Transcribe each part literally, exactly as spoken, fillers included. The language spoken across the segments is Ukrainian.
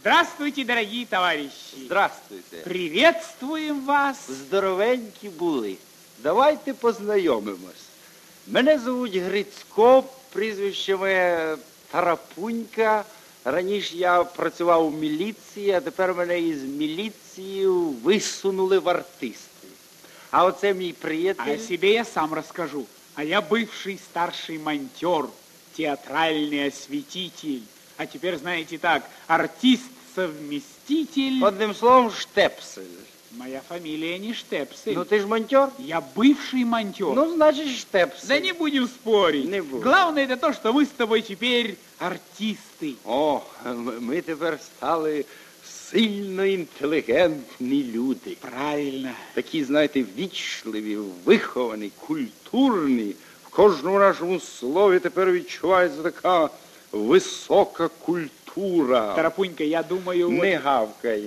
Здравствуйте, дорогие товарищи. Здравствуйте. Приветствуем вас. Здоровенькі були. Давайте познайомимось. Мене звуть Грицько, прізвище моє Тарапунька. Раніше я працював у міліції, а тепер мене із міліції висунули в артисти. А оце мій приятель. О себе я сам расскажу. А я бывший старший монтер, театральный осветитель. А теперь, знаете так, артист-совместитель. Одним словом, Штепсель. Моя фамилия не Штепсель. Ну, ты ж монтер? Я бывший монтер. Ну, значит, Штепсель. Да не будем спорить. Не будем. Главное это то, что мы с тобой теперь артисты. О, ми тепер стали сильно інтелігентні люди. Правильно. Такі, знаєте, вічливі, виховані, культурні. В кожному нашому слові тепер відчувається така висока культура. Тарапунька, я думаю... Не вот... гавкай.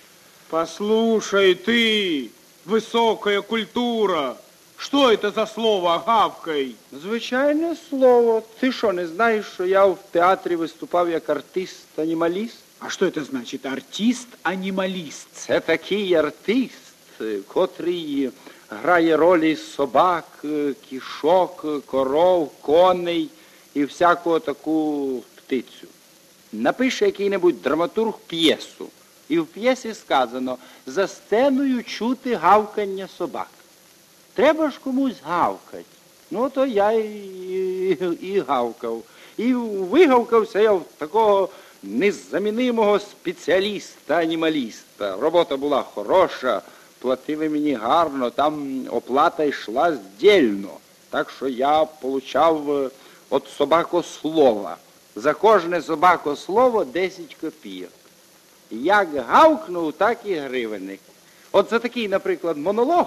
Послушай ты, высокая культура. Что это за слово «гавкай»? Звичайне слово. Ти що, не знаєш, що я в театрі виступав як артист-анімаліст? А что это значит артист-анималист? Це такий артист, котрий грає ролі собак, кішок, коров, коней і всяку таку птицю. Напише який-небудь драматург п'єсу, і в п'єсі сказано: за сценою чути гавкання собак. Треба ж комусь гавкать. Ну, то я і, і, і гавкав. І вигавкався я в такого незамінимого спеціаліста-анімаліста. Робота була хороша, платили мені гарно, там оплата йшла здільно. Так що я получав від собакослова. За кожне собакослово десять копійок. Як гавкнув, так і гривенник. От за такий, наприклад, монолог.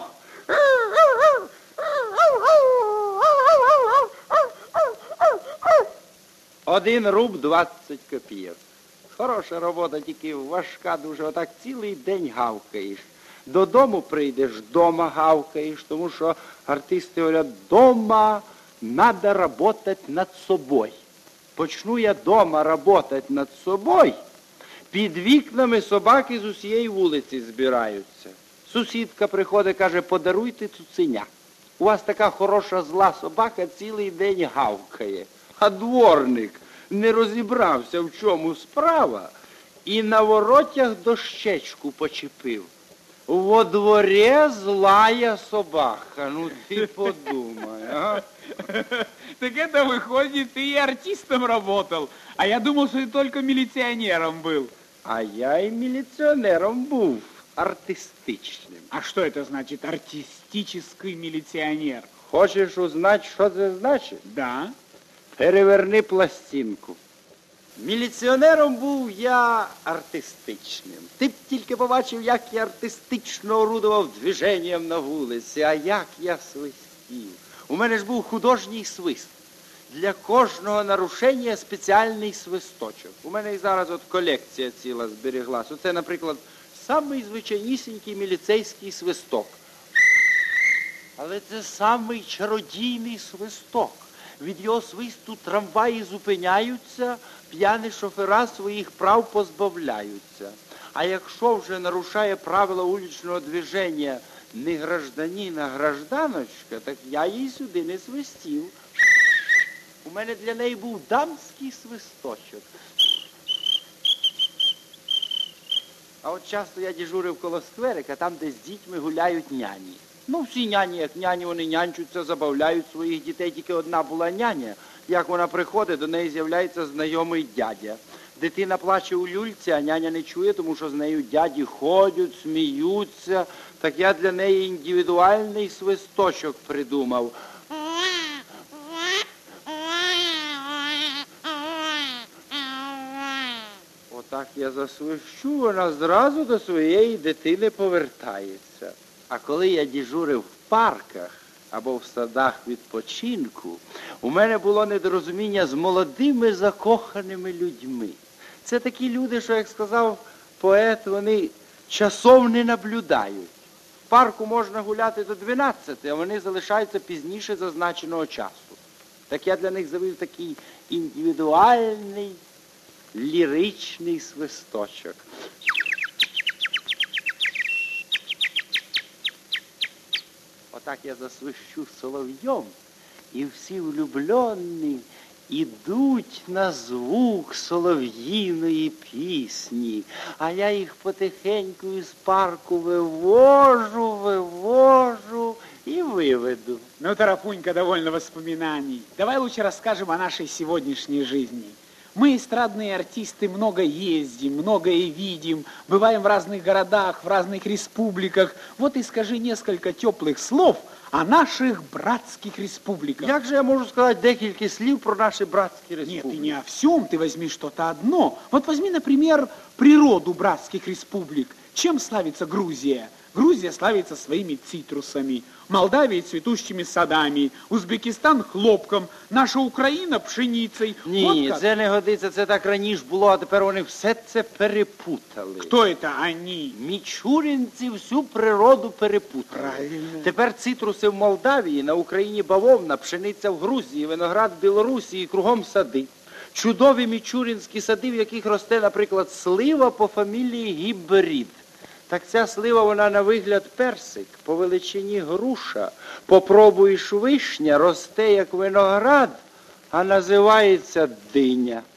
Один руб двадцять копійок. Хороша робота, тільки важка дуже. Отак цілий день гавкаєш. Додому прийдеш, дома гавкаєш, тому що артисти говорять, дома треба працювати над собою. Почну я дома працювати над собою, під вікнами собаки з усієї вулиці збираються. Сусідка приходить, каже, подаруйте цуценя. У вас така хороша зла собака, цілий день гавкає. А дворник не розібрався, в чому справа, і на воротях дощечку почепив. Во дворі злая собака. Ну, ти подумай, а? Так это выходит, ты и артистом работал. А я думал, что ты только милиционером был. А я і міліціонером був, артистичним. А что это значит артистический милиционер? Хочеш узнати, що це значить? Да. Переверни пластинку. Міліціонером був я артистичним. Ти б тільки побачив, як я артистично орудував движенням на вулиці, а як я свистів. У мене ж був художній свист. Для кожного нарушення спеціальний свисточок. У мене і зараз от колекція ціла зберіглась. Оце, наприклад, самий звичайнісінький міліцейський свисток. Але це самий чародійний свисток. Від його свисту трамваї зупиняються, п'яні шофера своїх прав позбавляються. А якщо вже нарушає правила вуличного движення не гражданин, а гражданочка, так я їй сюди не свистів. У мене для неї був дамський свисточок. А от часто я дежурив коло скверика, там, де з дітьми гуляють няні. Ну, всі няні, як няні, вони нянчуться, забавляють своїх дітей. Тільки одна була няня. Як вона приходить, до неї з'являється знайомий дядя. Дитина плаче у люльці, а няня не чує, тому що з нею дяді ходять, сміються. Так я для неї індивідуальний свисточок придумав. Отак я засвищу, вона зразу до своєї дитини повертається. А коли я дежурив в парках або в садах відпочинку, у мене було недорозуміння з молодими закоханими людьми. Це такі люди, що, як сказав поет, вони часов не наблюдають. В парку можна гуляти до дванадцяти, а вони залишаються пізніше зазначеного часу. Так я для них завів такий індивідуальний ліричний свисточок. Отак я засвищу солов'йом, і всі влюблені ідуть на звук солов'їної пісні, а я їх потихеньку із парку вивожу, вивожу и выведу. Ну, Тарапунька, довольно воспоминаний. Давай лучше расскажем о нашей сегодняшней жизни. Мы, эстрадные артисты, много ездим, многое видим, бываем в разных городах, в разных республиках. Вот и скажи несколько теплых слов о наших братских республиках. Як же я можу сказати декілька слів про наші братські республіки? Нет, ты не о всем, ты возьми что-то одно. Вот возьми, например, природу братских республик. Чем славится Грузия? Грузия славится своими цитрусами, Молдавия цветущими садами, Узбекистан хлопком, наша Україна пшеницей. Ні, Вот це не годиться, це так раніше було, а тепер вони все це перепутали. Кто это они? Мічуринці всю природу перепутали. Правильно. Тепер цитруси в Молдавії, на Україні бавовна, пшениця в Грузії, виноград в Білорусі і кругом сади. Чудові мічуринські сади, в яких росте, наприклад, слива по фамілії гібрид. Так ця слива, вона на вигляд персик, по величині груша. Попробуєш вишня, росте як виноград, а називається диня.